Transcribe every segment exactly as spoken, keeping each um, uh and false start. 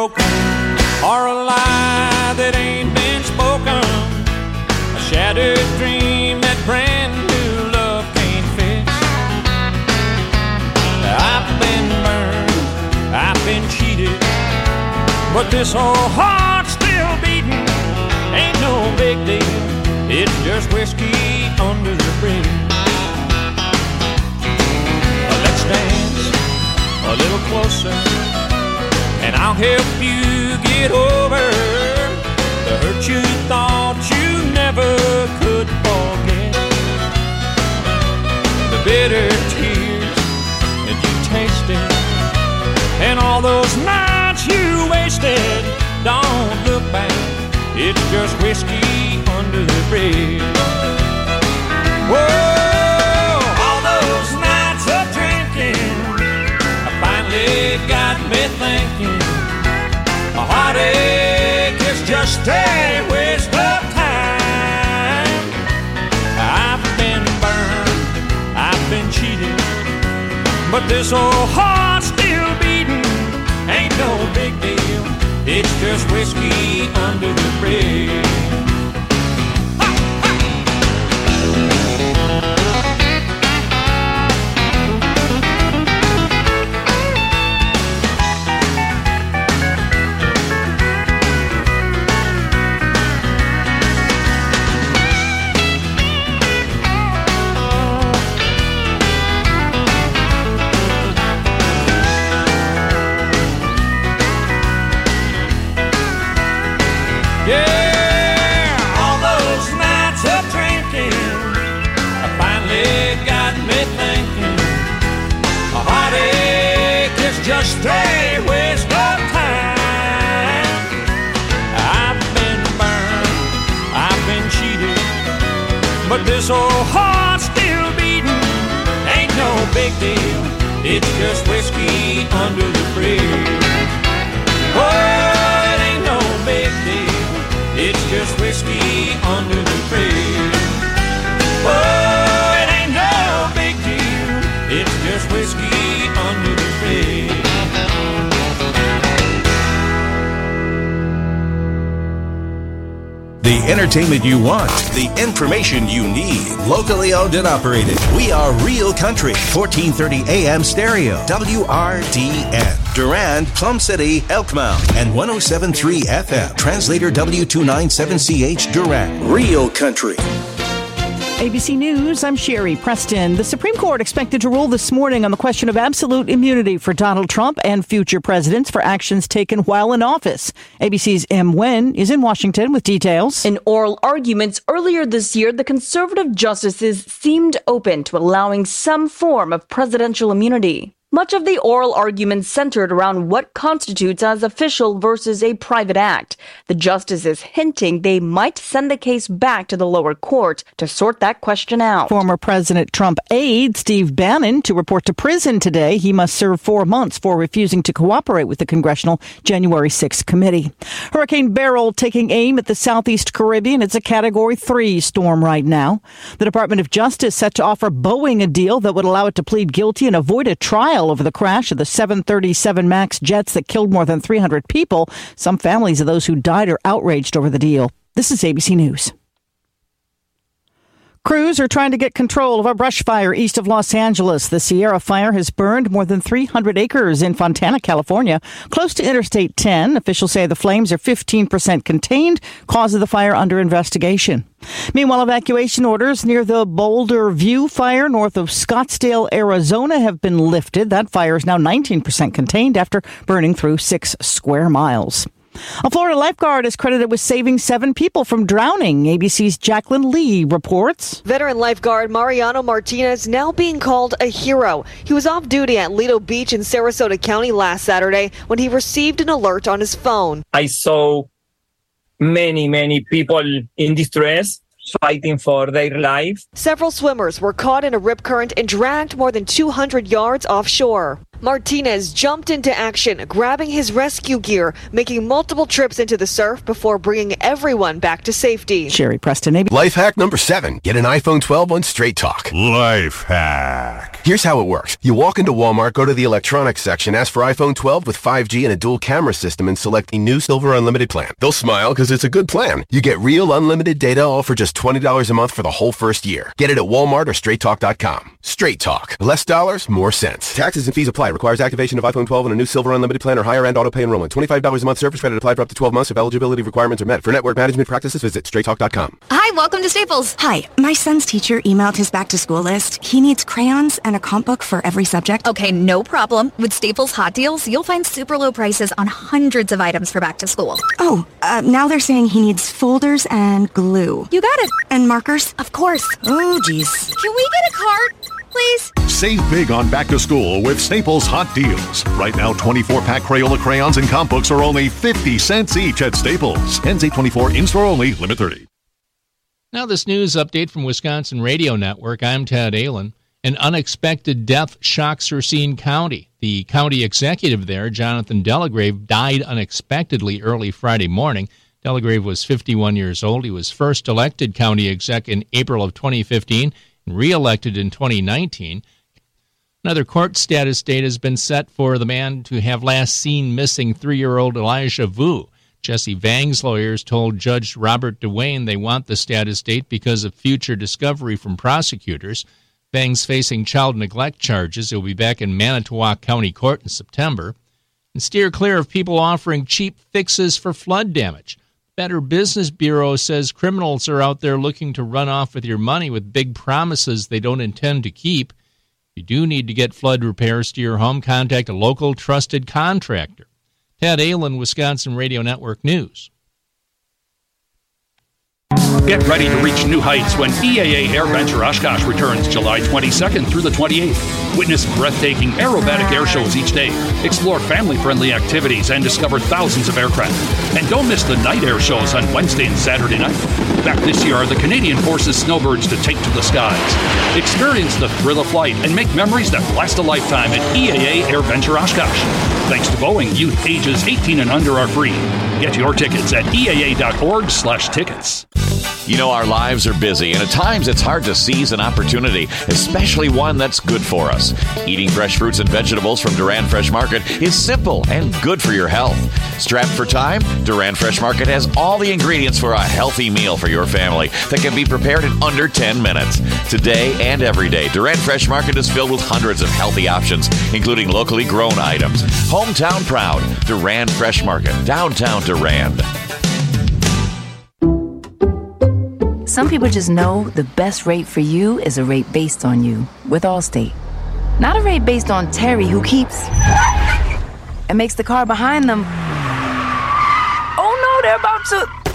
broken, or a lie that ain't been spoken, a shattered dream that brand new love can't fix. I've been burned, I've been cheated, but this old heart's still beating. Ain't no big deal, it's just whiskey under the bridge. Let's dance a little closer, and I'll help you get over the hurt you thought you never could forget, the bitter tears that you tasted, and all those nights you wasted. Don't look back, it's just whiskey under the bridge. Whoa, all those nights of drinking finally got me thinking, a heartache is just a waste of time. I've been burned, I've been cheated, but this old heart's still beating. Ain't no big deal, it's just whiskey under the bridge. Just a waste of time. I've been burned, I've been cheated, but this old heart's still beating. Ain't no big deal, it's just whiskey under the bridge. Oh, it ain't no big deal, it's just whiskey under the bridge. Oh, it ain't no big deal, it's just whiskey under the bridge. The entertainment you want, the information you need. Locally owned and operated. We are Real Country, fourteen thirty A M stereo, W R D N. Durand, Plum City, Elkmount, and one oh seven point three F M. Translator W two ninety-seven C H, Durand. Real Country. A B C News, I'm Sherry Preston. The Supreme Court expected to rule this morning on the question of absolute immunity for Donald Trump and future presidents for actions taken while in office. A B C's Em Nguyen is in Washington with details. In oral arguments earlier this year, the conservative justices seemed open to allowing some form of presidential immunity. Much of the oral argument centered around what constitutes as official versus a private act. The justices hinting they might send the case back to the lower court to sort that question out. Former President Trump aide Steve Bannon to report to prison today. He must serve four months for refusing to cooperate with the congressional January sixth committee. Hurricane Beryl taking aim at the southeast Caribbean. It's a Category three storm right now. The Department of Justice set to offer Boeing a deal that would allow it to plead guilty and avoid a trial over the crash of the seven thirty-seven MAX jets that killed more than three hundred people. Some families of those who died are outraged over the deal. This is A B C News. Crews are trying to get control of a brush fire east of Los Angeles. The Sierra Fire has burned more than three hundred acres in Fontana, California, close to Interstate ten. Officials say the flames are fifteen percent contained. Cause of the fire under investigation. Meanwhile, evacuation orders near the Boulder View fire north of Scottsdale, Arizona have been lifted. That fire is now nineteen percent contained after burning through six square miles. A Florida lifeguard is credited with saving seven people from drowning. A B C's Jacqueline Lee reports. Veteran lifeguard Mariano Martinez now being called a hero. He was off duty at Lido Beach in Sarasota County last Saturday when he received an alert on his phone. I saw many, many people in distress, fighting for their life. Several swimmers were caught in a rip current and dragged more than two hundred yards offshore. Martinez jumped into action, grabbing his rescue gear, making multiple trips into the surf before bringing everyone back to safety. Sherry Preston, A B C. Life hack number seven. Get an iPhone twelve on Straight Talk. Life hack. Here's how it works. You walk into Walmart, go to the electronics section, ask for iPhone twelve with five G and a dual camera system, and select the new Silver Unlimited plan. They'll smile because it's a good plan. You get real unlimited data all for just twenty dollars a month for the whole first year. Get it at Walmart or straight talk dot com. Straight Talk. Less dollars, more sense. Taxes and fees apply. Requires activation of iPhone twelve and a new Silver Unlimited plan or higher end auto pay enrollment. twenty-five dollars a month service credit applied for up to twelve months if eligibility requirements are met. For network management practices, visit straight talk dot com. Hi, welcome to Staples. Hi, my son's teacher emailed his back-to-school list. He needs crayons and a comp book for every subject. Okay, no problem. With Staples Hot Deals, you'll find super low prices on hundreds of items for back to school. Oh, uh, now they're saying he needs folders and glue. You got it. And markers? Of course. Oh, geez. Can we get a card, please? Save big on back to school with Staples Hot Deals. Right now, twenty-four pack Crayola crayons and comp books are only fifty cents each at Staples. Ends eight twenty-four, in-store only, limit thirty. Now this news update from Wisconsin Radio Network. I'm Ted Allen. An unexpected death shocks Racine County. The county executive there, Jonathan Delagrave, died unexpectedly early Friday morning. Delagrave was fifty-one years old. He was first elected county exec in April of twenty fifteen and re-elected in twenty nineteen. Another court status date has been set for the man to have last seen missing three-year-old Elijah Vu. Jesse Vang's lawyers told Judge Robert DeWayne they want the status date because of future discovery from prosecutors. Vang's facing child neglect charges. He'll be back in Manitowoc County Court in September. And steer clear of people offering cheap fixes for flood damage. Better Business Bureau says criminals are out there looking to run off with your money with big promises they don't intend to keep. If you do need to get flood repairs to your home, contact a local trusted contractor. Ted Allen, Wisconsin Radio Network News. Get ready to reach new heights when E A A AirVenture Oshkosh returns July twenty-second through the twenty-eighth. Witness breathtaking aerobatic air shows each day. Explore family-friendly activities and discover thousands of aircraft. And don't miss the night air shows on Wednesday and Saturday night. Back this year are the Canadian Forces Snowbirds to take to the skies. Experience the thrill of flight and make memories that last a lifetime at E A A AirVenture Oshkosh. Thanks to Boeing, youth ages eighteen and under are free. Get your tickets at E A A dot org slash tickets. You know, our lives are busy, and at times it's hard to seize an opportunity, especially one that's good for us. Eating fresh fruits and vegetables from Duran Fresh Market is simple and good for your health. Strapped for time? Duran Fresh Market has all the ingredients for a healthy meal for your family that can be prepared in under ten minutes. Today and every day, Duran Fresh Market is filled with hundreds of healthy options, including locally grown items. Hometown proud, Duran Fresh Market, downtown Durand. Some people just know the best rate for you is a rate based on you with Allstate. Not a rate based on Terry, who keeps and makes the car behind them. Oh no, they're about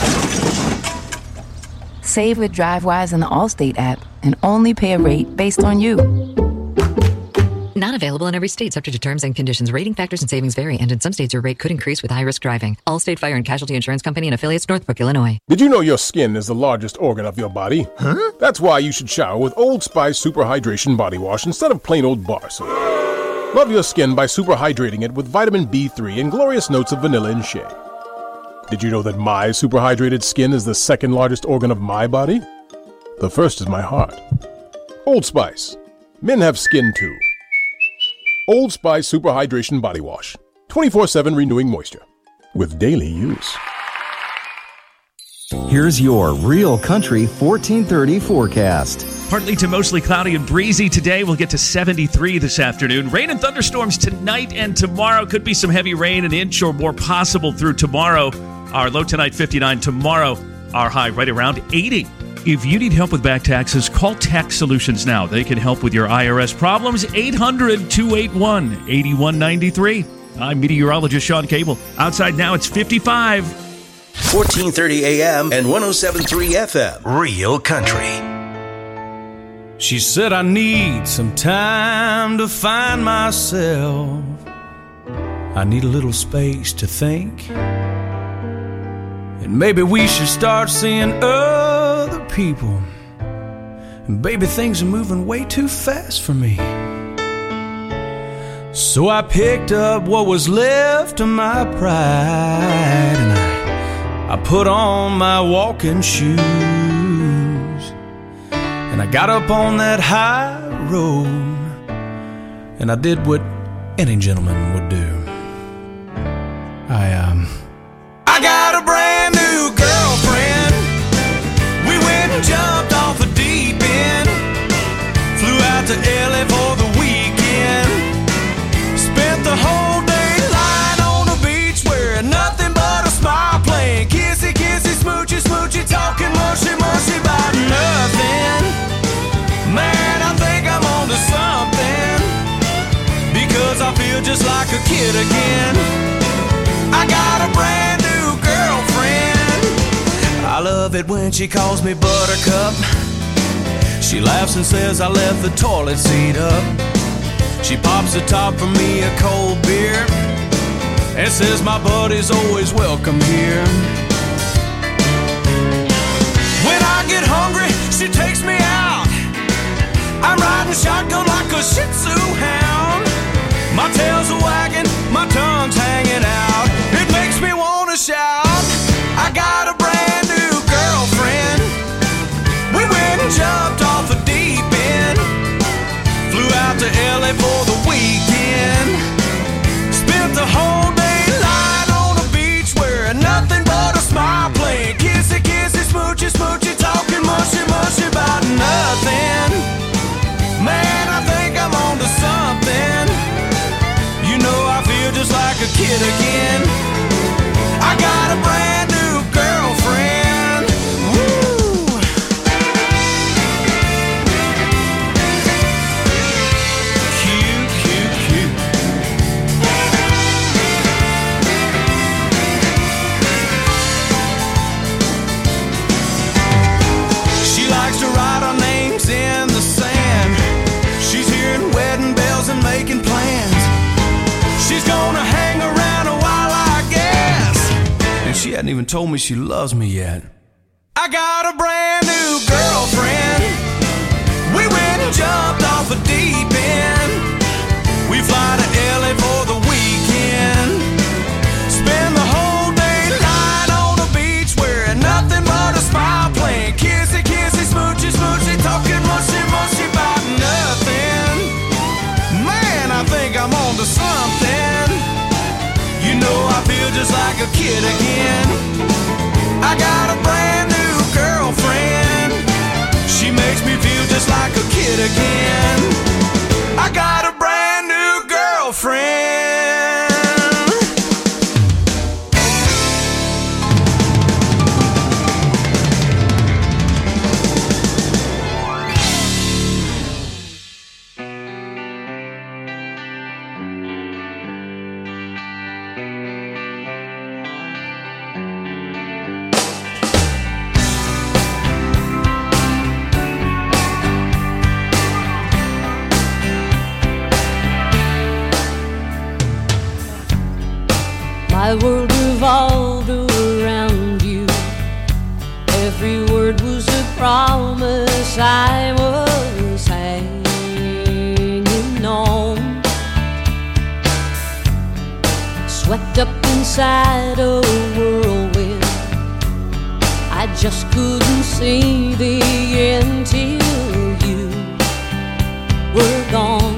to. Save with DriveWise in the Allstate app and only pay a rate based on you. Not available in every state, subject to terms and conditions. Rating factors and savings vary, and in some states your rate could increase with high-risk driving. Allstate Fire and Casualty Insurance Company and affiliates, Northbrook, Illinois. Did you know your skin is the largest organ of your body? Huh? That's why you should shower with Old Spice Super Hydration Body Wash instead of plain old bar soap. Love your skin by super hydrating it with vitamin B three and glorious notes of vanilla and shea. Did you know that my super hydrated skin is the second largest organ of my body? The first is my heart. Old Spice. Men have skin too. Old Spice Super Hydration Body Wash. twenty-four seven renewing moisture. With daily use. Here's your Real Country fourteen thirty forecast. Partly to mostly cloudy and breezy today. We'll get to seventy-three this afternoon. Rain and thunderstorms tonight and tomorrow. Could be some heavy rain, an inch or more possible through tomorrow. Our low tonight, fifty-nine. Tomorrow, our high right around eighty. If you need help with back taxes, call Tax Solutions now. They can help with your I R S problems. eight hundred, two eight one, eight one nine three. I'm meteorologist Sean Cable. Outside now, it's fifty-five. fourteen thirty A M and one oh seven point three F M. Real Country. She said I need some time to find myself. I need a little space to think. And maybe we should start seeing other people. And baby, things are moving way too fast for me. So I picked up what was left of my pride, and I, I put on my walking shoes, and I got up on that high road, and I did what any gentleman would do. I, um... I got a brand new girlfriend. We went and jumped off the deep end, flew out to L A for the weekend, spent the whole day lying on the beach wearing nothing but a smile, playing kissy, kissy, smoochy, smoochy, talking mushy, mushy about nothing. Man, I think I'm on to something, because I feel just like a kid again. I got a brand new girlfriend. I love it when she calls me Buttercup. She laughs and says I left the toilet seat up. She pops the top for me a cold beer and says my buddy's always welcome here. When I get hungry, she takes me out. I'm riding shotgun like a Shih Tzu hound. My tail's a wagging, my tongue's hanging out. It makes me wanna shout. I got a brand new girlfriend. We went and jumped off the deep end, flew out to L A for the weekend, spent the whole day lying on the beach wearing nothing but a smile, playing kissy, kissy, smoochy, smoochy, talking mushy, mushy about nothing. Man, I think I'm on to something. You know I feel just like a kid again. I got a brand new girlfriend. Woo! Cute, cute, cute. She likes to write our names in the sand. She's hearing wedding bells and making plans. She's gonna hang around a while, I guess, and she hadn't even told me she loves me yet. I got a brand new girlfriend. We went and jumped off the deep end. We fly to L A for the weekend, spend the whole day lying on the beach wearing nothing but a smile, playing kissy, kissy, smoochy, smoochy, talking mushy, mushy about nothing. Man, I think I'm on to something. You know I feel just like a kid again. I got a brand new girlfriend. She makes me feel just like a kid again. I got a brand new girlfriend. My world revolved around you. Every word was a promise I was hanging on. Swept up inside a whirlwind, I just couldn't see the end till you were gone.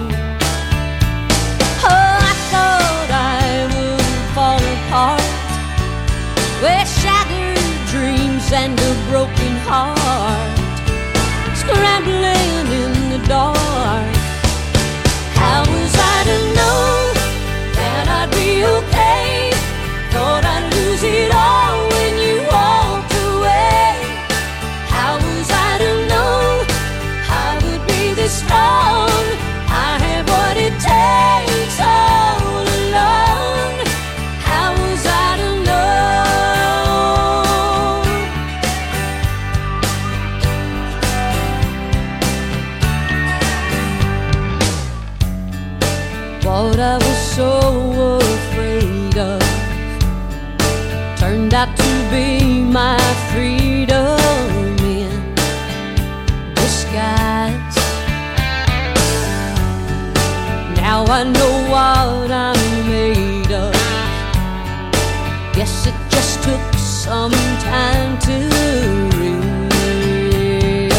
With shattered dreams and a broken heart, scrambling in the dark. How was I to know that I'd be okay? Thought I'd lose it all when you walked away. How was I to know I would be this strong? I have what it takes all alone. How was I to know? What I was so afraid of turned out to be my freedom in disguise. Now Now I know what I'm made of. Guess it just took some time to realize.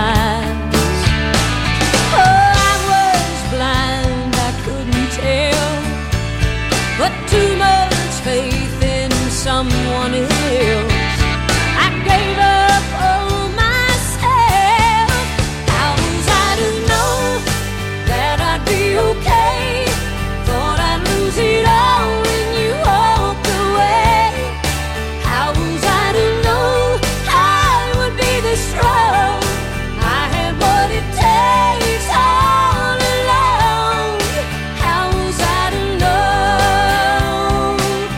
Oh, I was blind, I couldn't tell, but too much faith in someone else. I gave up on myself. How was I to know that I'd be okay? Thought I'd lose it all when you walked away. How was I to know I would be this strong? I had what it takes all along. How was I to know?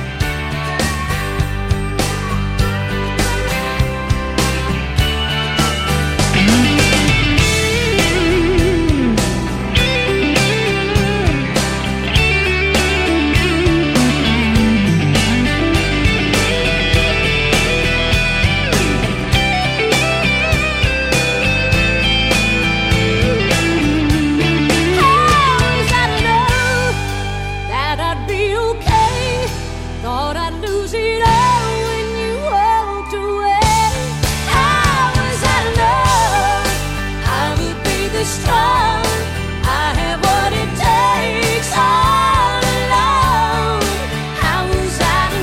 How was I to know that I'd be okay? Thought I'd lose it all when you walked away. How was I to know I would be this strong? I have what it takes all along. How was I to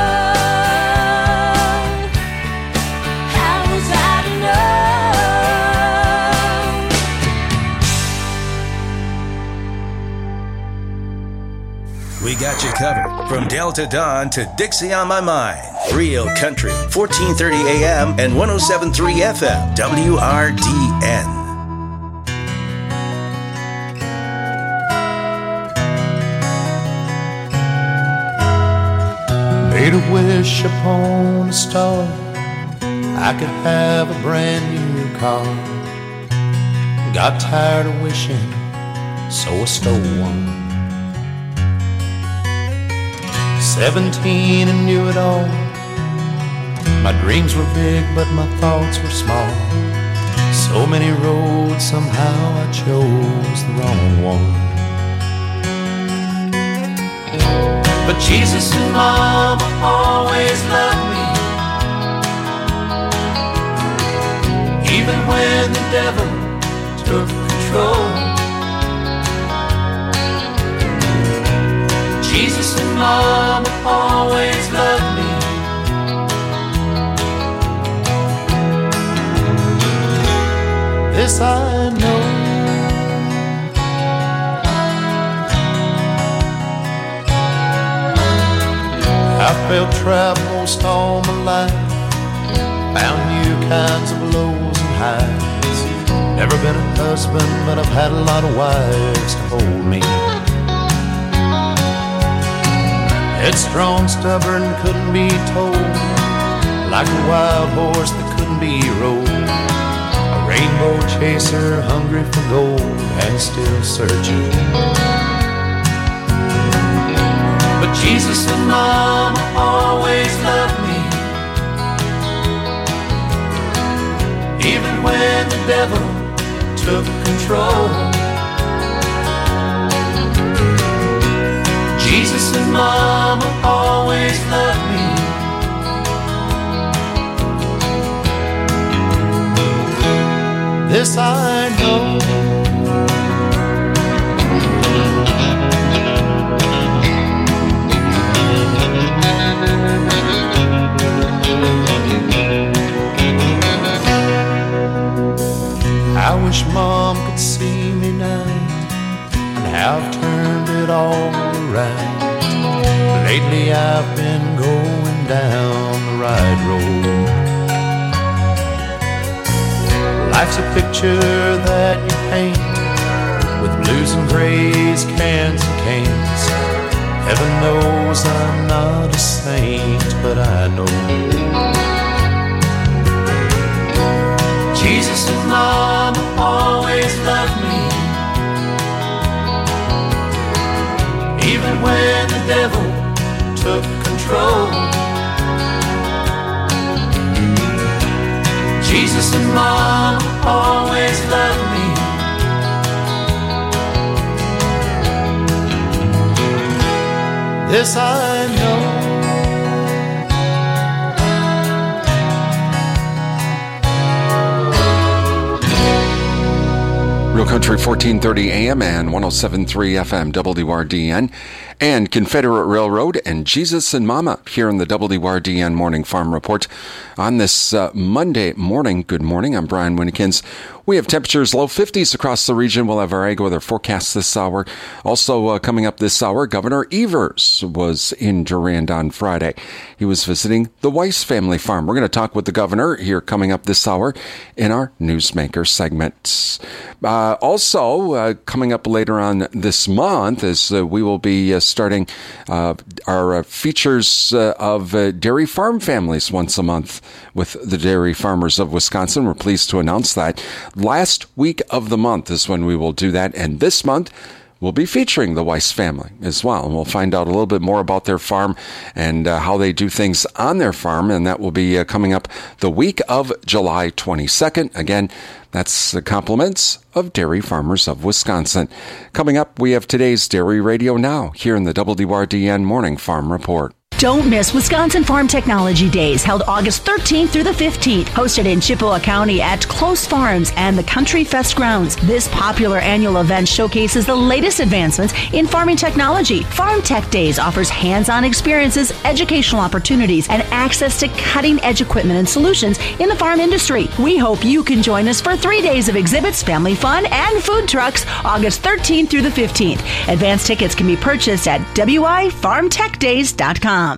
know? How was I to know? We got you covered from Delta Dawn to Dixie on My Mind. Real Country, fourteen thirty A M and one oh seven point three F M, W R D N. Made a wish upon a star, I could have a brand new car. Got tired of wishing, so I stole one. Seventeen and knew it all. My dreams were big, but my thoughts were small. So many roads, somehow I chose the wrong one. But Jesus and Mama always loved me, even when the devil took control. Jesus and Mama always loved me. This I know. I felt trapped most all my life, found new kinds of lows and highs. Never been a husband, but I've had a lot of wives to hold me. Headstrong, stubborn, couldn't be told, like a wild horse that couldn't be rode. A rainbow chaser, hungry for gold and still searching. But Jesus and Mama always loved me, even when the devil took control. Jesus and Mama always loved me. This I know. I wish Mom could see me now and how I've turned it all around. Lately I've been going down the right road. Life's a picture that you paint with blues and grays, cans and canes. Heaven knows I'm not a saint, but I know Jesus and Mama always loved me, even when the devil took control. Jesus and Mama always loved me. This I know. Real Country fourteen thirty A M and one oh seven point three F M W R D N and Confederate Railroad and Jesus and Mama here in the W R D N Morning Farm Report on this uh, Monday morning. Good morning. I'm Brian Winnikins. We have temperatures low fifties across the region. We'll have our ag weather forecast this hour. Also uh, coming up this hour, Governor Evers was in Durand on Friday. He was visiting the Weiss family farm. We're going to talk with the governor here coming up this hour in our Newsmaker segment. Uh, also, uh, coming up later on this month is uh, we will be uh, starting uh, our uh, features uh, of uh, dairy farm families once a month with the Dairy Farmers of Wisconsin. We're pleased to announce that. Last week of the month is when we will do that, and this month we'll be featuring the Weiss family as well, and we'll find out a little bit more about their farm and uh, how they do things on their farm, and that will be uh, coming up the week of July twenty-second. Again, that's the compliments of Dairy Farmers of Wisconsin. Coming up, we have today's Dairy Radio Now here in the W R D N Morning Farm Report. Don't miss Wisconsin Farm Technology Days, held August thirteenth through the fifteenth, hosted in Chippewa County at Close Farms and the Country Fest grounds. This popular annual event showcases the latest advancements in farming technology. Farm Tech Days offers hands-on experiences, educational opportunities, and access to cutting-edge equipment and solutions in the farm industry. We hope you can join us for three days of exhibits, family fun, and food trucks, August thirteenth through the fifteenth. Advance tickets can be purchased at W I farm tech days dot com.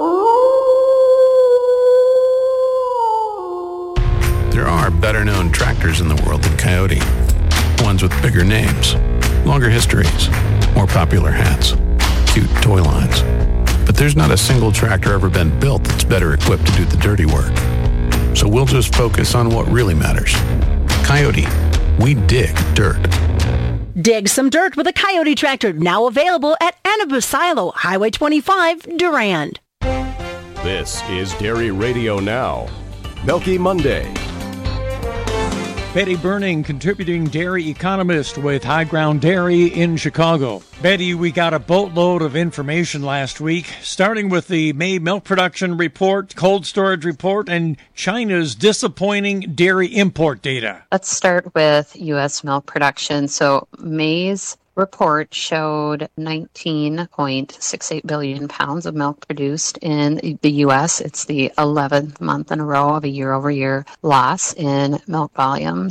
There are better-known tractors in the world than Coyote. Ones with bigger names, longer histories, more popular hats, cute toy lines. But there's not a single tractor ever been built that's better equipped to do the dirty work. So we'll just focus on what really matters. Coyote, we dig dirt. Dig some dirt with a Coyote tractor, now available at Annabu Silo, Highway twenty-five, Durand. This is Dairy Radio Now. Milky Monday. Betty Burning, contributing dairy economist with High Ground Dairy in Chicago. Betty, we got a boatload of information last week, starting with the May milk production report, cold storage report, and China's disappointing dairy import data. Let's start with U S milk production. So May's report showed nineteen point six eight billion pounds of milk produced in the U S. It's the eleventh month in a row of a year-over-year loss in milk volume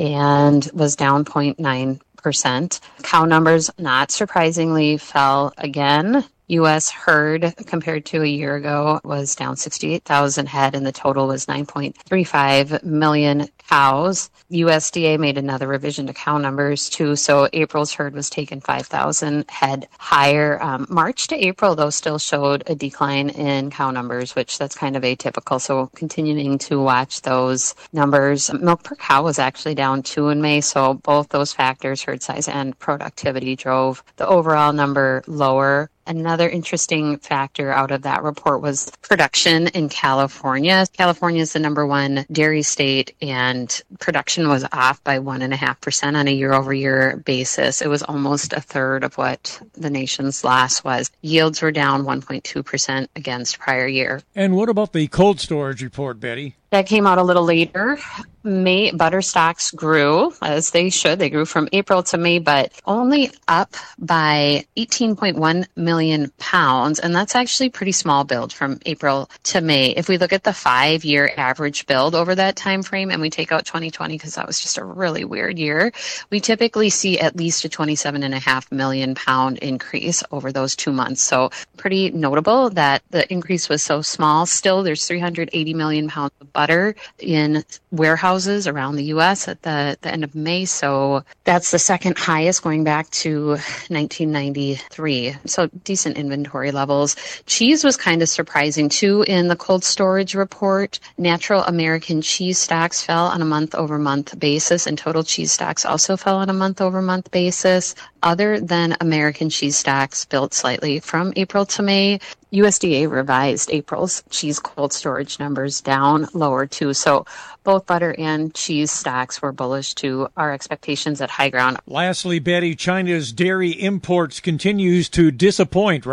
and was down zero point nine percent. Cow numbers, not surprisingly, fell again. U S herd compared to a year ago was down sixty-eight thousand head, and the total was nine point three five million cows. U S D A made another revision to cow numbers too, so April's herd was taken five thousand head higher. Um, March to April, though, still showed a decline in cow numbers, which that's kind of atypical, so continuing to watch those numbers. Milk per cow was actually down two in May, so both those factors, herd size and productivity, drove the overall number lower. Another interesting factor out of that report was production in California. California is the number one dairy state, and production was off by one and a half percent on a year-over-year basis. It was almost a third of what the nation's loss was. Yields were down one point two percent against prior year. And what about the cold storage report, Betty? That came out a little later. May butter stocks grew, as they should. They grew from April to May, but only up by eighteen point one million pounds. And that's actually a pretty small build from April to May. If we look at the five-year average build over that time frame, and we take out twenty twenty because that was just a really weird year, we typically see at least a twenty-seven point five million pound increase over those two months. So pretty notable that the increase was so small. Still, there's three hundred eighty million pounds of butter in warehouses around the U S at the, the end of May. So that's the second highest going back to nineteen ninety-three. So decent inventory levels. Cheese was kind of surprising too in the cold storage report. Natural American cheese stocks fell on a month-over-month basis, and total cheese stocks also fell on a month-over-month basis. Other than American cheese stocks built slightly from April to May. U S D A revised April's cheese cold storage numbers down lower too. So both butter and cheese stocks were bullish to our expectations at High Ground. Lastly, Betty, China's dairy imports continues to disappoint, right?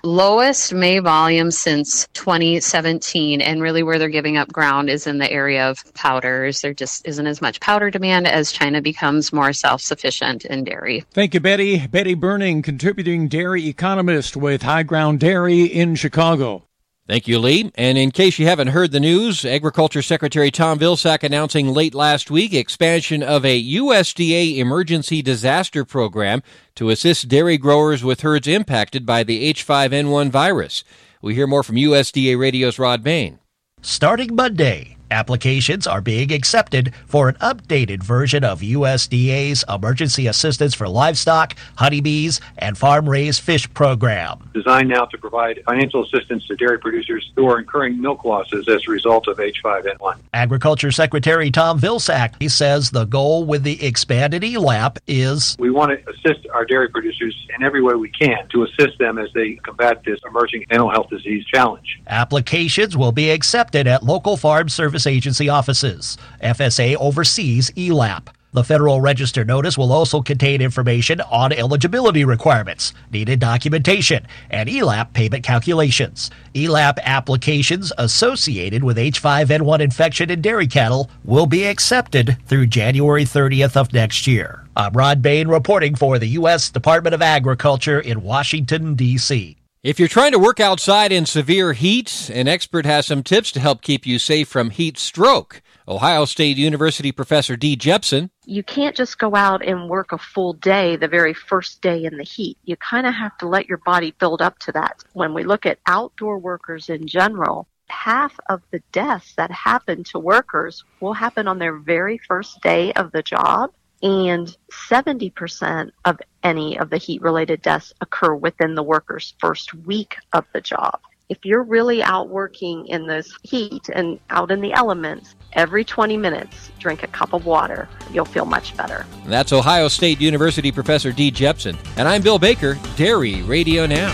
lowest May volume since twenty seventeen, and really where they're giving up ground is in the area of powders. There just isn't as much powder demand as China becomes more self-sufficient in dairy. Thank you, Betty. Betty Burning, contributing dairy economist with High Ground Dairy in Chicago. Thank you, Lee. And in case you haven't heard the news, Agriculture Secretary Tom Vilsack announcing late last week expansion of a U S D A emergency disaster program to assist dairy growers with herds impacted by the H five N one virus. We hear more from U S D A Radio's Rod Bain. Starting Monday, applications are being accepted for an updated version of U S D A's Emergency Assistance for Livestock, Honeybees, and Farm-Raised Fish Program. Designed now to provide financial assistance to dairy producers who are incurring milk losses as a result of H five N one. Agriculture Secretary Tom Vilsack he says the goal with the expanded E L A P is we want to assist our dairy producers in every way we can to assist them as they combat this emerging animal health disease challenge. Applications will be accepted at local Farm Service Agency offices. F S A oversees E L A P. The Federal Register notice will also contain information on eligibility requirements, needed documentation, and E L A P payment calculations. E L A P applications associated with H five N one infection in dairy cattle will be accepted through January thirtieth of next year. I'm Rod Bain reporting for the U S Department of Agriculture in Washington, D C If you're trying to work outside in severe heat, an expert has some tips to help keep you safe from heat stroke. Ohio State University professor Dee Jepson. You can't just go out and work a full day the very first day in the heat. You kind of have to let your body build up to that. When we look at outdoor workers in general, half of the deaths that happen to workers will happen on their very first day of the job. And seventy percent of any of the heat-related deaths occur within the worker's first week of the job. If you're really out working in this heat and out in the elements, every twenty minutes, drink a cup of water. You'll feel much better. That's Ohio State University professor Dee Jepson. And I'm Bill Baker, Dairy Radio Now.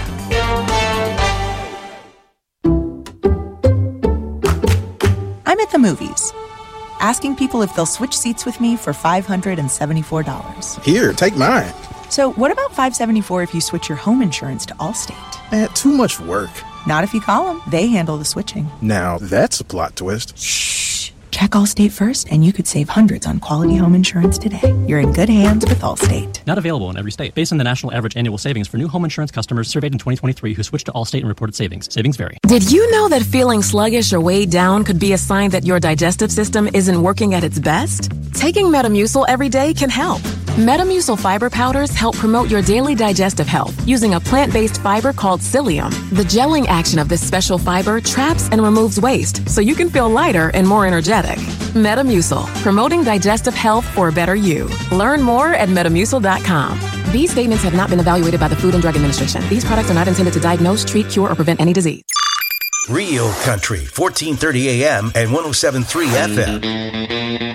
I'm at the movies, asking people if they'll switch seats with me for five hundred seventy-four dollars. Here, take mine. So what about five hundred seventy-four dollars if you switch your home insurance to Allstate? Eh, too much work. Not if you call them. They handle the switching. Now, that's a plot twist. Shh. Check Allstate first, and you could save hundreds on quality home insurance today. You're in good hands with Allstate. Not available in every state. Based on the national average annual savings for new home insurance customers surveyed in twenty twenty-three who switched to Allstate and reported savings. Savings vary. Did you know that feeling sluggish or weighed down could be a sign that your digestive system isn't working at its best? Taking Metamucil every day can help. Metamucil fiber powders help promote your daily digestive health using a plant-based fiber called psyllium. The gelling action of this special fiber traps and removes waste so you can feel lighter and more energetic. Metamucil, promoting digestive health for a better you. Learn more at metamucil dot com. These statements have not been evaluated by the Food and Drug Administration. These products are not intended to diagnose, treat, cure, or prevent any disease. Real Country, fourteen thirty A M and one oh seven point three F M.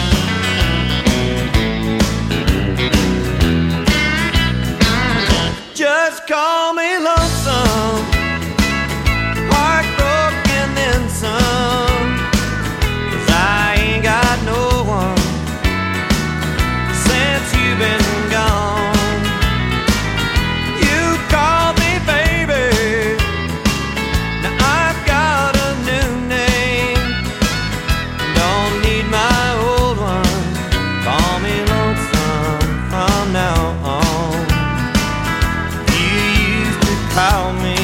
Just call me lonesome, heartbroken then some, 'cause I ain't got no one since you've been gone. You called me baby, now I've got a new name, don't need my old one, call me lonesome from now on. Call me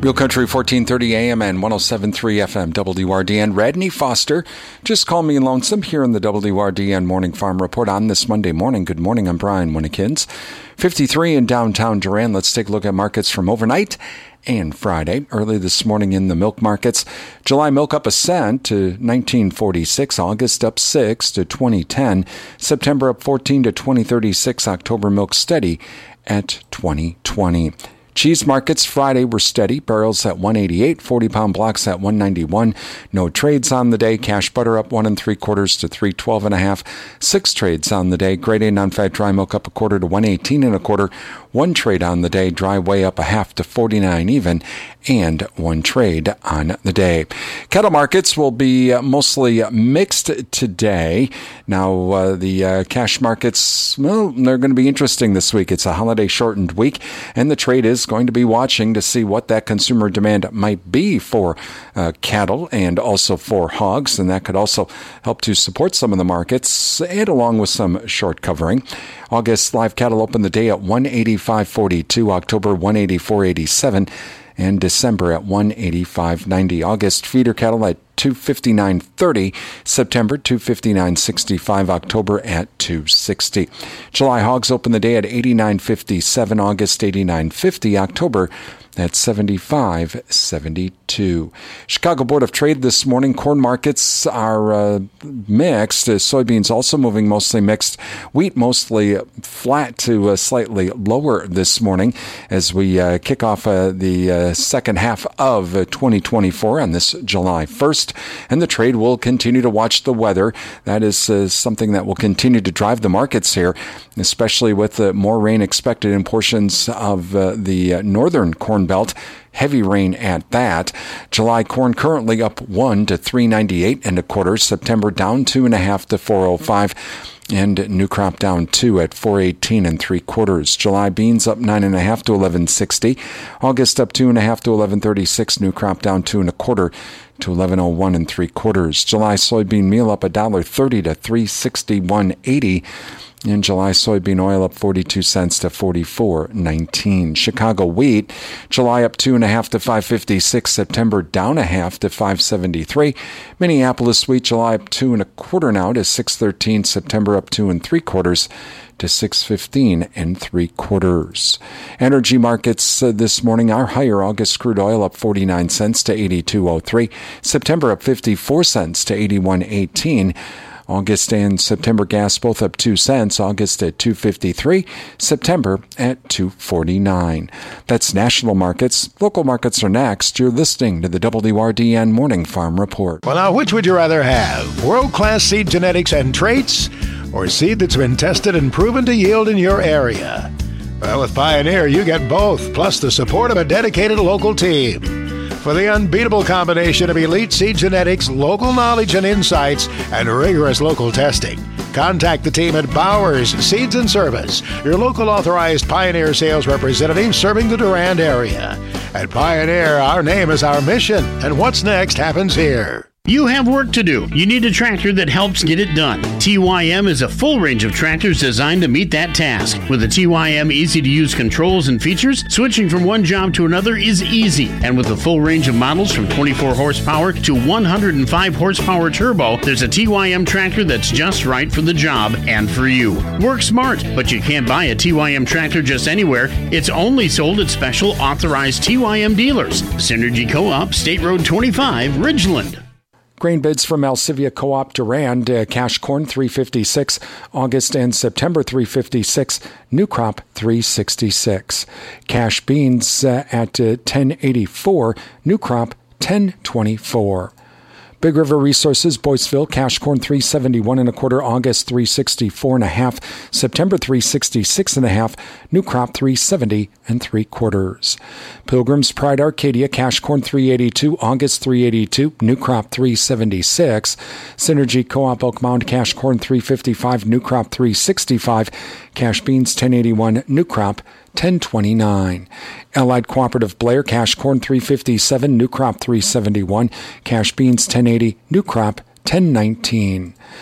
Real Country fourteen thirty A M and one oh seven point three F M, W R D N. Redney Foster, just call me lonesome here in the W R D N Morning Farm Report on this Monday morning. Good morning, I'm Brian Winnekins. fifty-three in downtown Durand. Let's take a look at markets from overnight and Friday. Early this morning in the milk markets, July milk up a cent to nineteen forty-six, August up six to twenty ten, September up fourteen to twenty thirty-six, October milk steady at twenty twenty. Cheese markets Friday were steady. Barrels at one eighty-eight, forty-pound blocks at one ninety-one. No trades on the day. Cash butter up one and three quarters to three twelve and a half. Six trades on the day. Grade A non-fat dry milk up a quarter to one eighteen and a quarter. One trade on the day. Dry whey up a half to forty-nine even, and one trade on the day. Cattle markets will be mostly mixed today. Now uh, the uh, cash markets, well, they're going to be interesting this week. It's a holiday shortened week, and the trade is going to be watching to see what that consumer demand might be for uh, cattle and also for hogs, and that could also help to support some of the markets, and along with some short covering. August live cattle opened the day at one eighty-five forty-two, October one eighty-four eighty-seven, and December at one eighty-five ninety. August feeder cattle at two fifty-nine thirty, September two fifty-nine sixty-five, October at two sixty. July hogs opened the day at eighty-nine fifty-seven, August eighty-nine fifty, October at seventy-five seventy-two. Chicago Board of Trade this morning. Corn markets are uh, mixed. Uh, soybeans also moving mostly mixed. Wheat mostly flat to uh, slightly lower this morning as we uh, kick off uh, the uh, second half of uh, twenty twenty-four on this July first. And the trade will continue to watch the weather. That is uh, something that will continue to drive the markets here, especially with uh, more rain expected in portions of uh, the uh, northern corn belt. Heavy rain at that. July corn currently up one to three ninety-eight and a quarter. September down two and a half to four oh five. And new crop down two at four eighteen and three quarters. July beans up nine and a half to eleven sixty. August up two and a half to eleven thirty-six. New crop down two and a quarter to eleven oh one and three quarters. July soybean meal up a dollar thirty to three sixty-one eighty. In July, soybean oil up forty-two cents to forty-four nineteen. Chicago wheat, July up two and a half to five fifty-six. September down a half to five seventy-three. Minneapolis wheat, July up two and a quarter now to six thirteen. September up two and three quarters to six fifteen and three quarters. Energy markets uh, this morning are higher. August crude oil up forty-nine cents to eighty-two oh three. September up fifty-four cents to eighty-one eighteen. August and September gas both up two cents. August at two fifty-three, September at two forty-nine. That's national markets. Local markets are next. You're listening to the W R D N Morning Farm Report. Well, now, which would you rather have? World-class seed genetics and traits, or seed that's been tested and proven to yield in your area? Well, with Pioneer, you get both, plus the support of a dedicated local team. For the unbeatable combination of elite seed genetics, local knowledge and insights, and rigorous local testing, contact the team at Bowers Seeds and Service, your local authorized Pioneer sales representative serving the Durand area. At Pioneer, our name is our mission, and what's next happens here. You have work to do. You need a tractor that helps get it done. T Y M is a full range of tractors designed to meet that task. With the T Y M easy-to-use controls and features, switching from one job to another is easy. And with a full range of models from twenty-four horsepower to one hundred five horsepower turbo, there's a T Y M tractor that's just right for the job and for you. Work smart, but you can't buy a T Y M tractor just anywhere. It's only sold at special authorized T Y M dealers. Synergy Co-op, State Road twenty-five, Ridgeland. Grain bids from Alcivia Co-op Durand, uh, cash corn three fifty-six, August and September three fifty-six, new crop three sixty-six. Cash beans uh, at uh, ten eighty-four, new crop ten twenty-four. Big River Resources, Boyceville, cash corn three seventy-one and a quarter, August three sixty-four and a half, September three sixty-six and a half, new crop three seventy and three quarters. Pilgrim's Pride Arcadia, cash corn three eighty-two, August three eighty-two, new crop three seventy-six. Synergy Co-op Oak Mound, cash corn three fifty-five, new crop three sixty-five. Cash beans ten eighty-one, new crop ten twenty-nine. Allied Cooperative Blair, cash corn three fifty-seven, new crop three seventy-one. Cash beans ten eighty, new crop ten nineteen.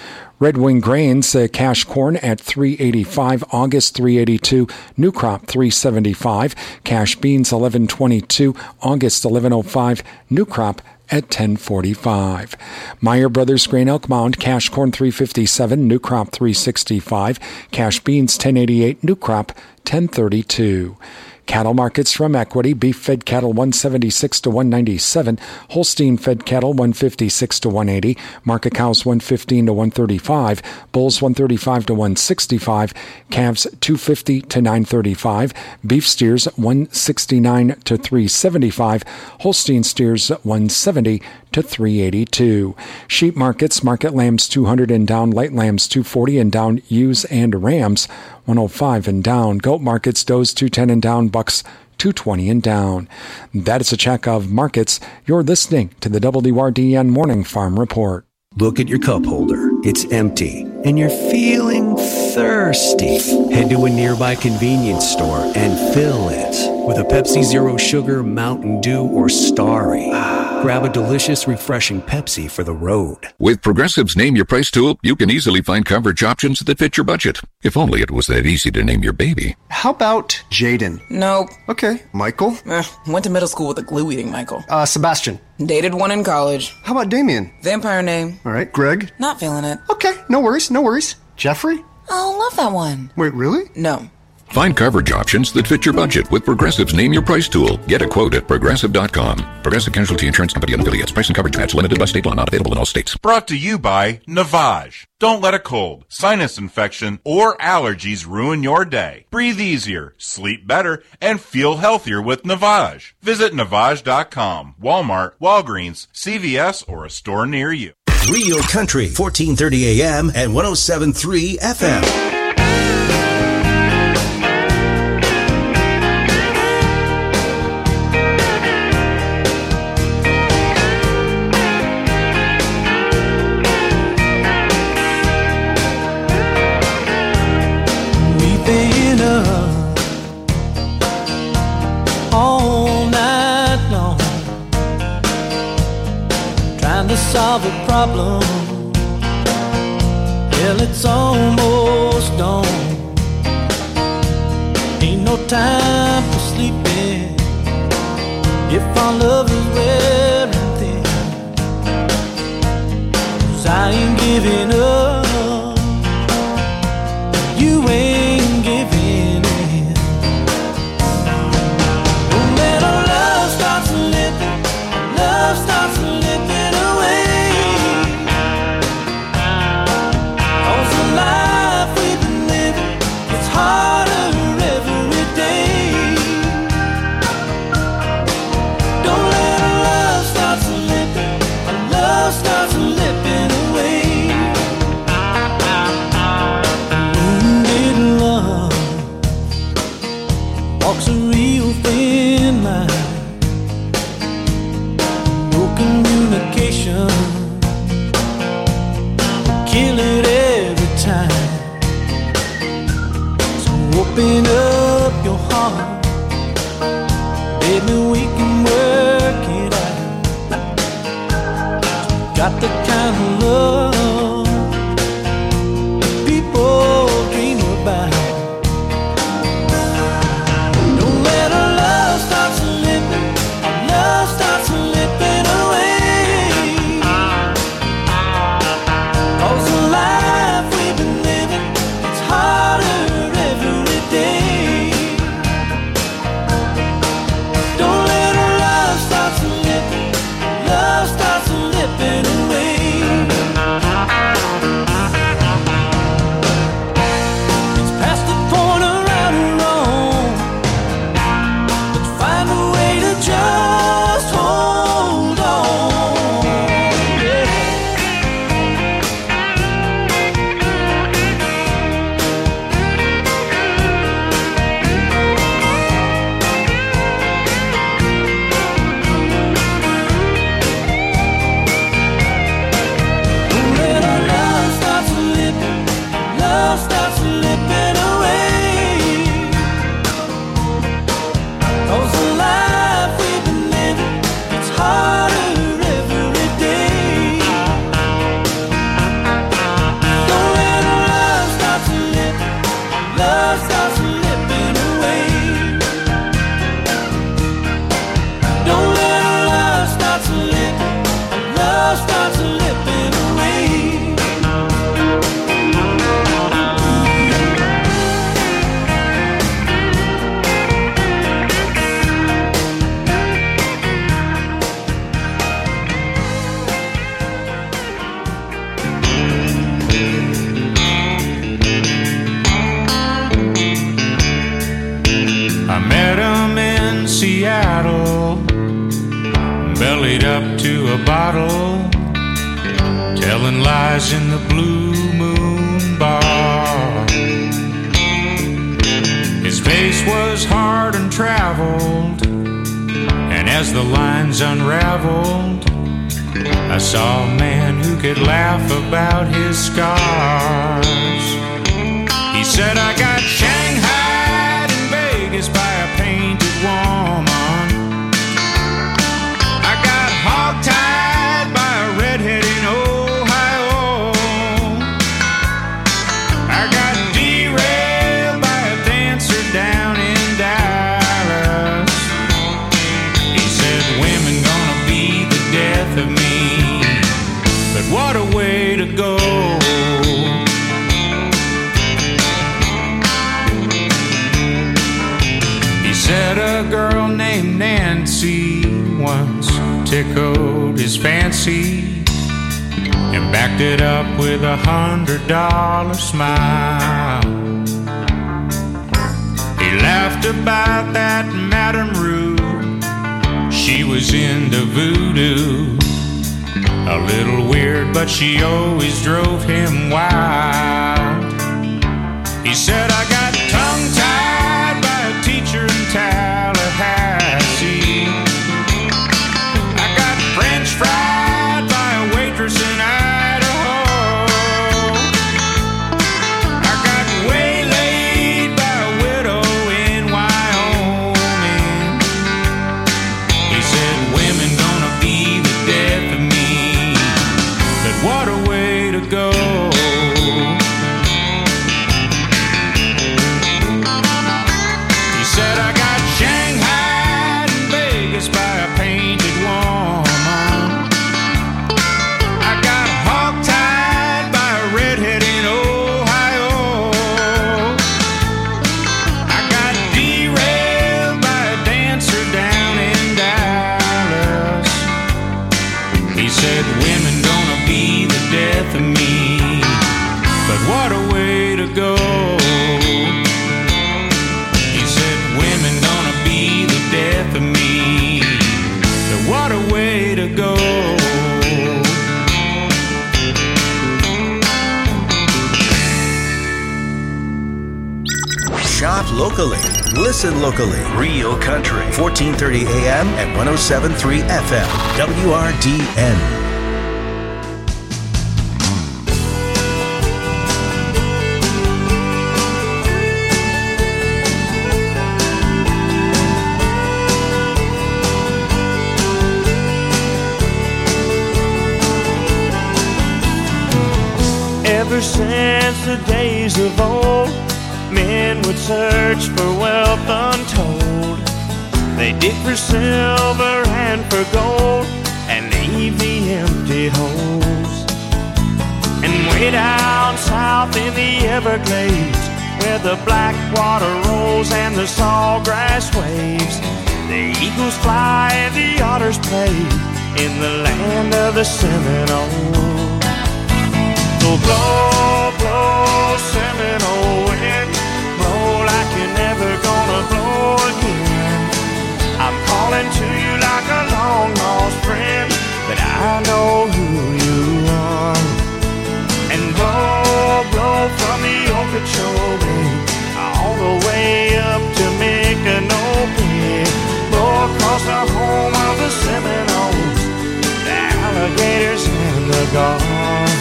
Red Wing Grains, uh, cash corn at three eighty-five, August three eighty-two, new crop three seventy-five, cash beans eleven twenty-two, August eleven oh five, new crop at ten forty-five. Meyer Brothers Grain Elk Mound, cash corn three fifty-seven, new crop three sixty-five, cash beans ten eighty-eight, new crop ten thirty-two. Cattle markets from Equity: beef fed cattle one seventy-six to one ninety-seven, Holstein fed cattle one fifty-six to one eighty, market cows one fifteen to one thirty-five, bulls one thirty-five to one sixty-five, calves two fifty to nine thirty-five, beef steers one sixty-nine to three seventy-five, Holstein steers one seventy to three eighty-two. Sheep markets: market lambs two hundred and down, light lambs two forty and down, ewes and rams one oh five and down. Goat markets: does two ten and down, bucks two twenty and down. That is a check of markets. You're listening to the W R D N Morning Farm Report. Look at your cup holder. It's empty, and you're feeling thirsty. Head to a nearby convenience store and fill it with a Pepsi Zero Sugar, Mountain Dew, or Starry. Grab a delicious, refreshing Pepsi for the road. With Progressive's Name Your Price tool, you can easily find coverage options that fit your budget. If only it was that easy to name your baby. How about Jaden? Nope. Okay. Michael? Eh, went to middle school with a glue-eating Michael. Uh, Sebastian? Dated one in college. How about Damien? Vampire name. All right. Greg? Not feeling it. Okay. No worries. No worries. Jeffrey? Oh, love that one. Wait, really? No. Find coverage options that fit your budget with Progressive's Name Your Price tool. Get a quote at Progressive dot com. Progressive Casualty Insurance Company and affiliates. Price and coverage match limited by state law. Not available in all states. Brought to you by Navage. Don't let a cold, sinus infection, or allergies ruin your day. Breathe easier, sleep better, and feel healthier with Navage. Visit Navage dot com, Walmart, Walgreens, C V S, or a store near you. Real Country, fourteen thirty A M and one oh seven point three F M. Solve a problem. Well, it's almost dawn. Ain't no time for sleeping if our love is wearing thin. 'Cause I ain't giving up, you ain't giving in. Don't let our love start slipping, love starts slipping. Walks a real thin line, no communication, kill it every time. So open up your heart, baby, we can work it out. Got the kind of love people dream about. Love starts slipping away. I met him in Seattle, bellied up to a bottle, telling lies in the Blue Moon Bar. His face was hard and traveled, and as the lines unraveled, I saw a man who could laugh about his scars. He said, I got shanghaied in Vegas by a painted woman. I got hogtied by a redhead in Ohio. I got derailed by a dancer down in Dallas. He said, women gonna be the death of me, but what a way to go. He said a girl named Nancy once tickled his fancy and backed it up with a hundred dollar smile. He laughed about that Madame Rude, she was into voodoo. A little weird, but she always drove him wild. He said, I got tongue-tied by a teacher in Tallahassee. I got French fried by a waitress in Idaho. I got waylaid by a widow in Wyoming. He said, women gonna be the death of me, but what a way to go. He said, I got shanghaied in Vegas by a painted woman. I got hogtied by a redhead in Ohio. I got derailed by a dancer down in Dallas. He said, women gonna be the death of me, but what a way to go. He said, women gonna be the death of me, but what a way to go. Shop locally. Listen locally. Real Country. fourteen thirty A M and one oh seven point three F M. W R D N. Ever since the days of old, men would search for wealth untold. They dig for silver and for gold and leave the empty holes. And way down south in the Everglades, where the black water rolls and the sawgrass waves, the eagles fly and the otters play in the land of the Seminoles. So blow, blow, Seminole wind, blow like you're never gonna blow again. I'm calling to you like a long lost friend, but I know who you are. And blow, blow from the Okeechobee all the way up to Micanopy, blow across the home of the Seminoles, the alligators and the gulls.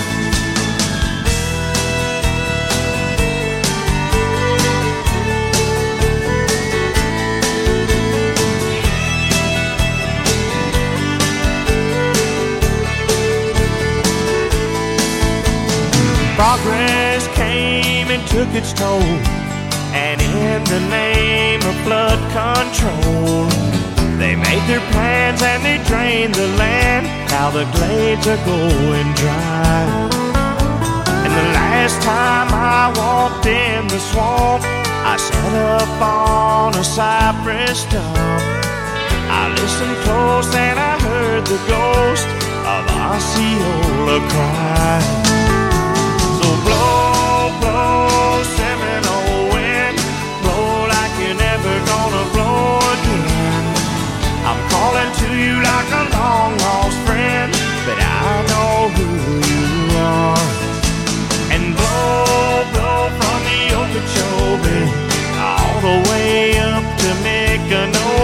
Progress came and took its toll, and in the name of flood control, they made their plans and they drained the land. Now the glades are going dry. And the last time I walked in the swamp, I sat up on a cypress stump. I listened close and I heard the ghost of Osceola cry. So blow, blow, Seminole wind, blow like you're never gonna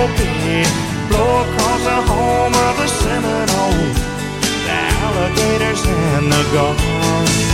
Cherokee, blow across the home of the Seminole, the alligators and the gulls.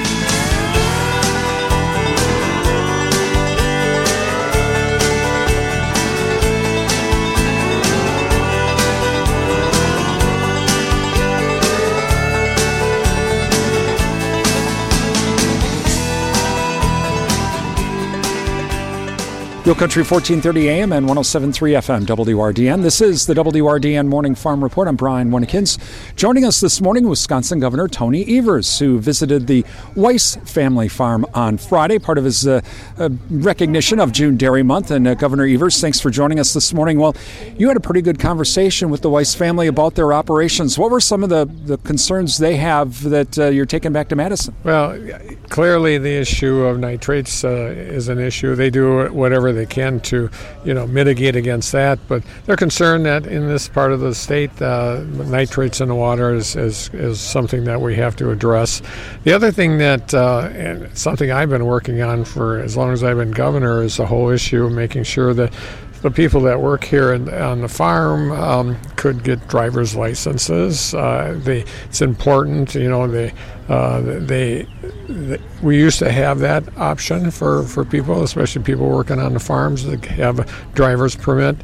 Real Country fourteen thirty A M and one oh seven point three F M W R D N. This is the W R D N Morning Farm Report. I'm Brian Winnekins. Joining us this morning, Wisconsin Governor Tony Evers, who visited the Weiss family farm on Friday, part of his uh, uh, recognition of June Dairy Month. And uh, Governor Evers, thanks for joining us this morning. Well, you had a pretty good conversation with the Weiss family about their operations. What were some of the, the concerns they have that uh, you're taking back to Madison? Well, clearly the issue of nitrates uh, is an issue. They do whatever they can to, you know, mitigate against that, but they're concerned that in this part of the state, uh, nitrates in the water is, is is something that we have to address. The other thing that, uh, and something I've been working on for as long as I've been governor, is the whole issue of making sure that the people that work here in, on the farm um, could get driver's licenses. Uh, they, it's important, you know, they, uh, they, they, we used to have that option for, for people, especially people working on the farms, that have a driver's permit.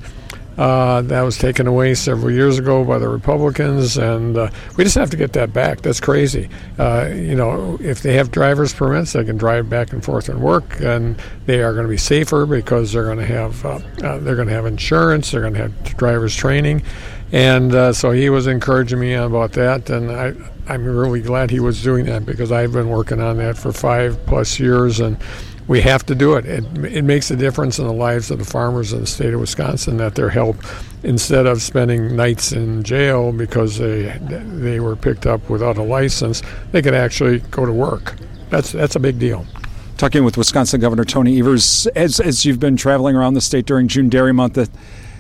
Uh, that was taken away several years ago by the Republicans, and uh, we just have to get that back. That's crazy. Uh, you know, if they have driver's permits, they can drive back and forth and work, and they are going to be safer because they're going to have uh, uh, they're going to have insurance, they're going to have driver's training, and uh, so he was encouraging me about that, and I. I'm really glad he was doing that because I've been working on that for five plus years, and we have to do it. It, it makes a difference in the lives of the farmers in the state of Wisconsin that they're helped instead of spending nights in jail because they they were picked up without a license. They could actually go to work. That's that's a big deal. Talking with Wisconsin Governor Tony Evers, as as you've been traveling around the state during June Dairy Month, that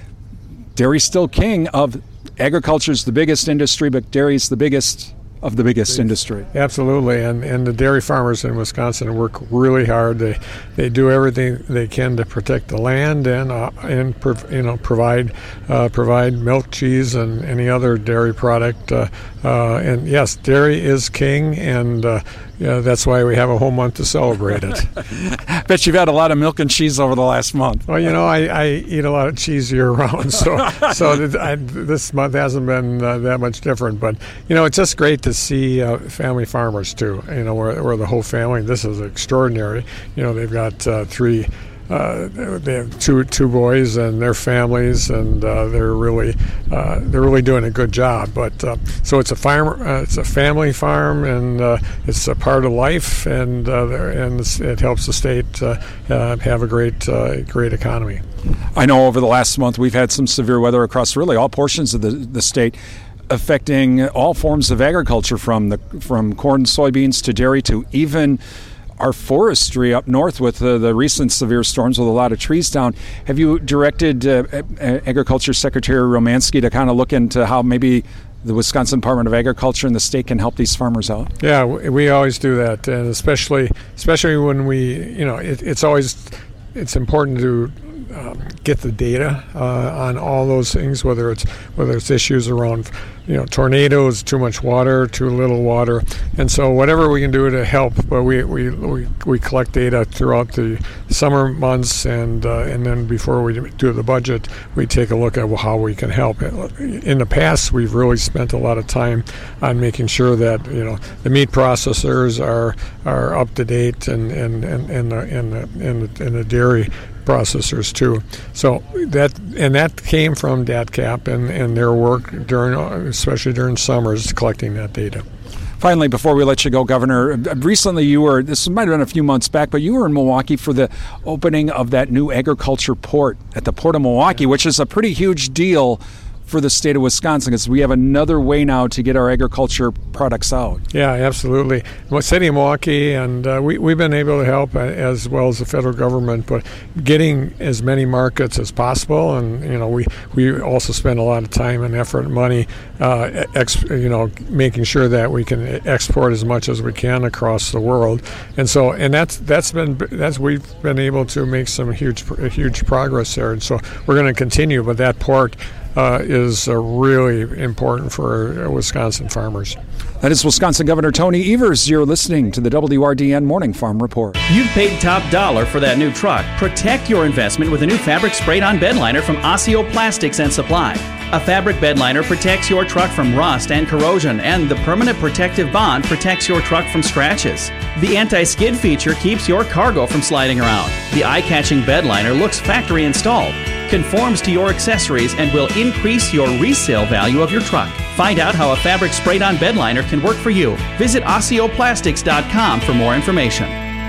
dairy's still king of agriculture's the biggest industry, but dairy's the biggest of the biggest industry. Absolutely, and and the dairy farmers in Wisconsin work really hard. They they do everything they can to protect the land and uh, and you know provide uh, provide milk, cheese, and any other dairy product. Uh, uh, and yes, dairy is king, and uh, yeah, that's why we have a whole month to celebrate it. I bet you've had a lot of milk and cheese over the last month. Well, you know, I, I eat a lot of cheese year round, so so th- I, this month hasn't been uh, that much different. But you know, it's just great to see uh, family farmers too. You know, where, where the whole family. This is extraordinary. You know, they've got uh, three. Uh, they have two two boys and their families, and uh, they're really uh, they're really doing a good job. But uh, so it's a farm, uh, it's a family farm, and uh, it's a part of life, and uh, and it helps the state uh, uh, have a great uh, great economy. I know over the last month we've had some severe weather across really all portions of the the state, affecting all forms of agriculture, from the from corn, soybeans to dairy to even our forestry up north with uh, the recent severe storms with a lot of trees down. Have you directed uh, Agriculture Secretary Romanski to kind of look into how maybe the Wisconsin Department of Agriculture and the state can help these farmers out? Yeah, we always do that, and especially especially when we, you know, it, it's always it's important to um, get the data uh, on all those things, whether it's whether it's issues around, you know, tornadoes, too much water, too little water, and so whatever we can do to help. But we we we, we collect data throughout the summer months, and uh, and then before we do the budget, we take a look at how we can help. In the past, we've really spent a lot of time on making sure that, you know, the meat processors are are up to date, and and and and the, and the, and the, and the dairy processors too. So that and that came from D A T C A P and, and their work during, especially during summers, collecting that data. Finally, before we let you go, Governor, recently you were, this might have been a few months back, but you were in Milwaukee for the opening of that new agriculture port at the Port of Milwaukee, which is a pretty huge deal for the state of Wisconsin, because we have another way now to get our agriculture products out. Yeah, absolutely. Well, City of Milwaukee, and uh, we, we've been able to help uh, as well as the federal government, but getting as many markets as possible. And, you know, we, we also spend a lot of time and effort and money, uh, ex, you know, making sure that we can export as much as we can across the world. And so, and that's, that's been, that's, we've been able to make some huge, huge progress there. And so we're going to continue, but that port Uh, is uh, really important for uh, Wisconsin farmers. That is Wisconsin Governor Tony Evers. You're listening to the W R D N Morning Farm Report. You've paid top dollar for that new truck. Protect your investment with a new fabric sprayed-on bed liner from Osseo Plastics and Supply. A fabric bed liner protects your truck from rust and corrosion, and the permanent protective bond protects your truck from scratches. The anti-skid feature keeps your cargo from sliding around. The eye-catching bed liner looks factory installed, conforms to your accessories, and will increase your resale value of your truck. Find out how a fabric sprayed-on bed liner can work for you. Visit osseo plastics dot com for more information.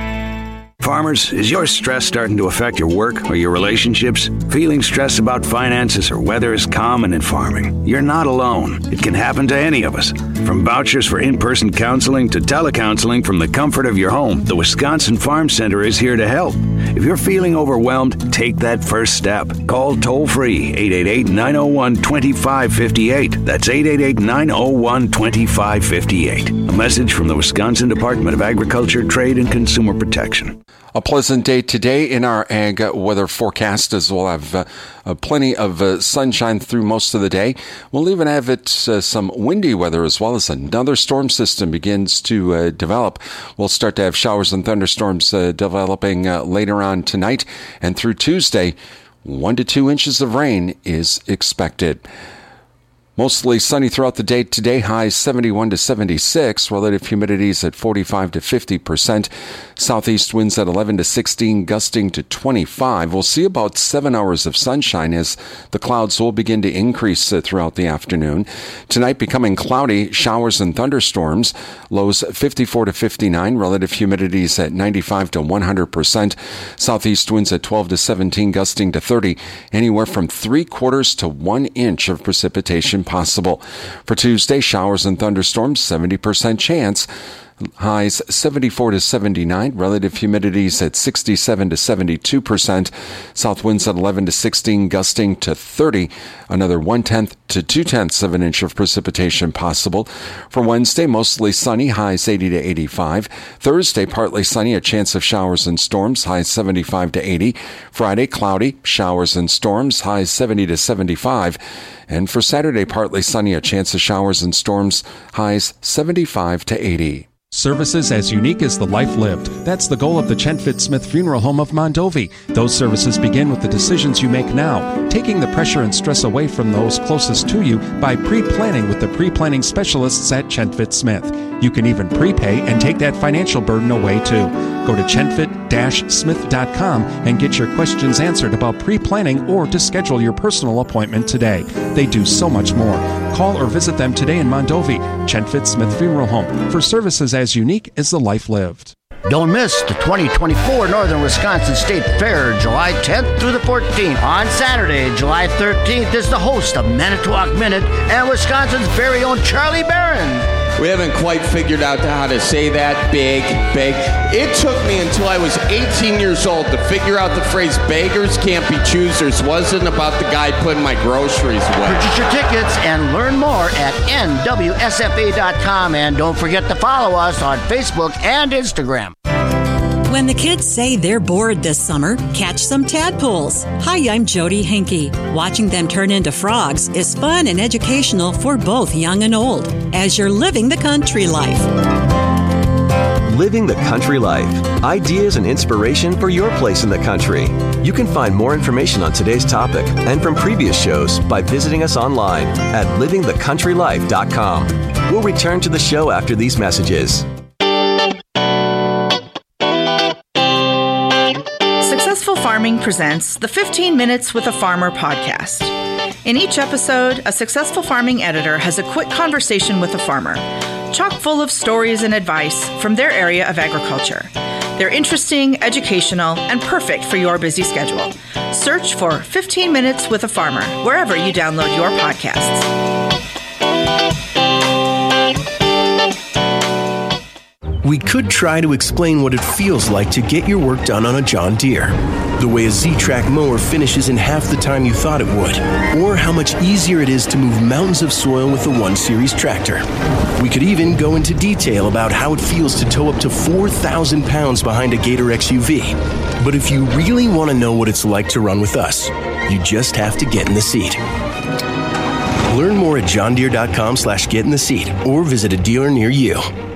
Farmers, is your stress starting to affect your work or your relationships? Feeling stressed about finances or weather is common in farming. You're not alone. It can happen to any of us. From vouchers for in-person counseling to telecounseling from the comfort of your home, the Wisconsin Farm Center is here to help. If you're feeling overwhelmed, take that first step. Call toll-free eight eight eight, nine oh one, two five five eight. That's eight eight eight, nine oh one, two five five eight. A message from the Wisconsin Department of Agriculture, Trade, and Consumer Protection. A pleasant day today in our ag weather forecast, as we'll have uh, uh, plenty of uh, sunshine through most of the day. We'll even have it uh, some windy weather as well, as another storm system begins to uh, develop. We'll start to have showers and thunderstorms uh, developing uh, later on tonight, and through Tuesday, one to two inches of rain is expected. Mostly sunny throughout the day today, highs seventy-one to seventy-six, relative humidities at forty-five to fifty percent. Southeast winds at eleven to sixteen, gusting to twenty-five. We'll see about seven hours of sunshine as the clouds will begin to increase uh, throughout the afternoon. Tonight becoming cloudy, showers and thunderstorms. Lows fifty-four to fifty-nine, relative humidities at ninety-five to one hundred percent. Southeast winds at twelve to seventeen, gusting to thirty. Anywhere from three quarters to one inch of precipitation possible. For Tuesday, showers and thunderstorms, seventy percent chance. Highs seventy-four to seventy-nine, relative humidities at sixty-seven to seventy-two percent. South winds at eleven to sixteen, gusting to thirty. Another one-tenth to two-tenths of an inch of precipitation possible. For Wednesday, mostly sunny, highs eighty to eighty-five. Thursday, partly sunny, a chance of showers and storms, highs seventy-five to eighty. Friday, cloudy, showers and storms, highs seventy to seventy-five. And for Saturday, partly sunny, a chance of showers and storms, highs seventy-five to eighty. Services as unique as the life lived. That's the goal of the Chenfit Smith Funeral Home of Mondovi. Those services begin with the decisions you make now, taking the pressure and stress away from those closest to you by pre-planning with the pre-planning specialists at Chenfit Smith. You can even prepay and take that financial burden away too. Go to chenfit dash smith dot com and get your questions answered about pre-planning or to schedule your personal appointment today. They do so much more. Call or visit them today in Mondovi, Chenfit Smith Funeral Home, for services as unique as the life lived. Don't miss the twenty twenty-four Northern Wisconsin State Fair, July tenth through the fourteenth. On Saturday, July thirteenth, is the host of Manitowoc Minute and Wisconsin's very own Charlie Barron. We haven't quite figured out how to say that, big, big. It took me until I was eighteen years old to figure out the phrase beggars can't be choosers wasn't about the guy putting my groceries away. Purchase your tickets and learn more at N W S F A dot com, and don't forget to follow us on Facebook and Instagram. When the kids say they're bored this summer, catch some tadpoles. Hi, I'm Jody Henke. Watching them turn into frogs is fun and educational for both young and old, as you're living the country life. Living the Country Life. Ideas and inspiration for your place in the country. You can find more information on today's topic and from previous shows by visiting us online at living the country life dot com. We'll return to the show after these messages. Successful Farming presents the fifteen Minutes with a Farmer podcast. In each episode, a successful farming editor has a quick conversation with a farmer, chock full of stories and advice from their area of agriculture. They're interesting, educational, and perfect for your busy schedule. Search for fifteen minutes with a Farmer wherever you download your podcasts. We could try to explain what it feels like to get your work done on a John Deere. The way a Z-Track mower finishes in half the time you thought it would. Or how much easier it is to move mountains of soil with the one series tractor. We could even go into detail about how it feels to tow up to four thousand pounds behind a Gator X U V. But if you really want to know what it's like to run with us, you just have to get in the seat. Learn more at johndeere.com slash get in the seat or visit a dealer near you.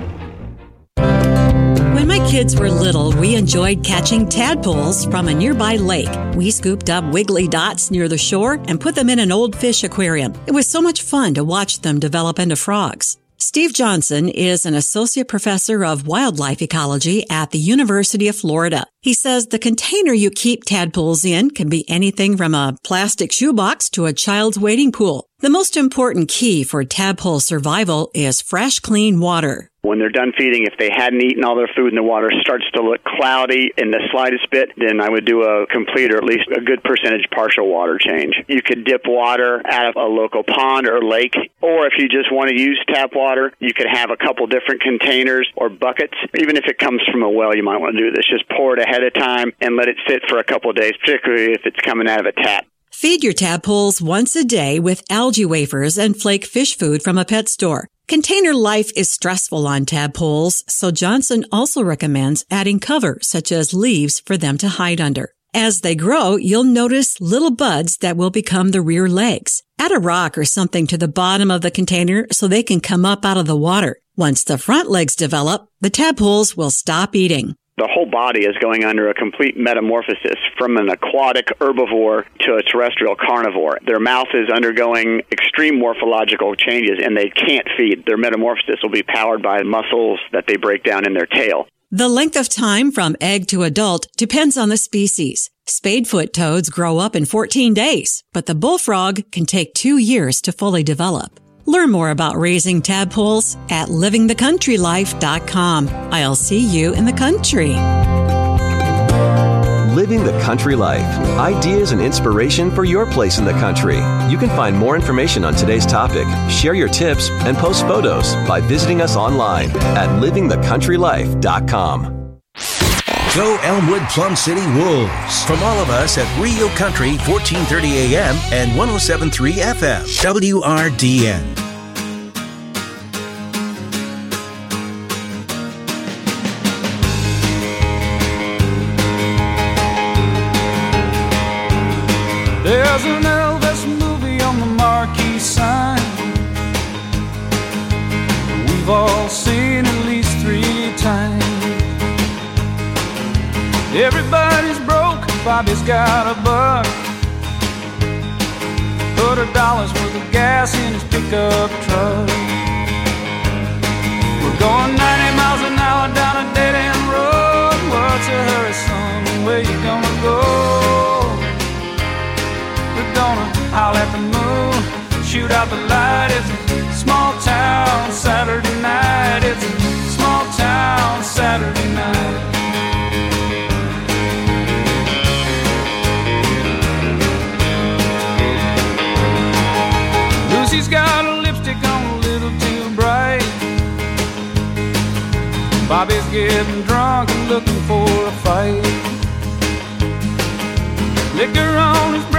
When my kids were little, we enjoyed catching tadpoles from a nearby lake. We scooped up wiggly dots near the shore and put them in an old fish aquarium. It was so much fun to watch them develop into frogs. Steve Johnson is an associate professor of wildlife ecology at the University of Florida. He says the container you keep tadpoles in can be anything from a plastic shoebox to a child's wading pool. The most important key for tadpole survival is fresh, clean water. When they're done feeding, if they hadn't eaten all their food and the water starts to look cloudy in the slightest bit, then I would do a complete or at least a good percentage partial water change. You could dip water out of a local pond or lake, or if you just want to use tap water, you could have a couple different containers or buckets. Even if it comes from a well, you might want to do this. Just pour it ahead of time and let it sit for a couple of days, particularly if it's coming out of a tap. Feed your tadpoles once a day with algae wafers and flake fish food from a pet store. Container life is stressful on tadpoles, so Johnson also recommends adding cover, such as leaves, for them to hide under. As they grow, you'll notice little buds that will become the rear legs. Add a rock or something to the bottom of the container so they can come up out of the water. Once the front legs develop, the tadpoles will stop eating. The whole body is going under a complete metamorphosis from an aquatic herbivore to a terrestrial carnivore. Their mouth is undergoing extreme morphological changes, and they can't feed. Their metamorphosis will be powered by muscles that they break down in their tail. The length of time from egg to adult depends on the species. Spadefoot toads grow up in fourteen days, but the bullfrog can take two years to fully develop. Learn more about raising tadpoles at living the country life dot com. I'll see you in the country. Living the Country Life. Ideas and inspiration for your place in the country. You can find more information on today's topic, share your tips, and post photos by visiting us online at living the country life dot com. Go Elmwood Plum City Wolves. From all of us at Real Country, fourteen thirty A M and one oh seven point three F M, W R D N. There's an Elvis movie on the marquee sign. We've all seen at least three times. Everybody's broke, Bobby's got a buck. Put a dollar's worth of gas in his pickup truck. We're going ninety miles an hour down a dead-end road. What's a hurry, son? Where you gonna go? We're gonna howl at the moon, shoot out the light. It's a small town Saturday night. It's a small town Saturday night. Lucy's got a lipstick on a little too bright. Bobby's getting drunk and looking for a fight. Liquor on his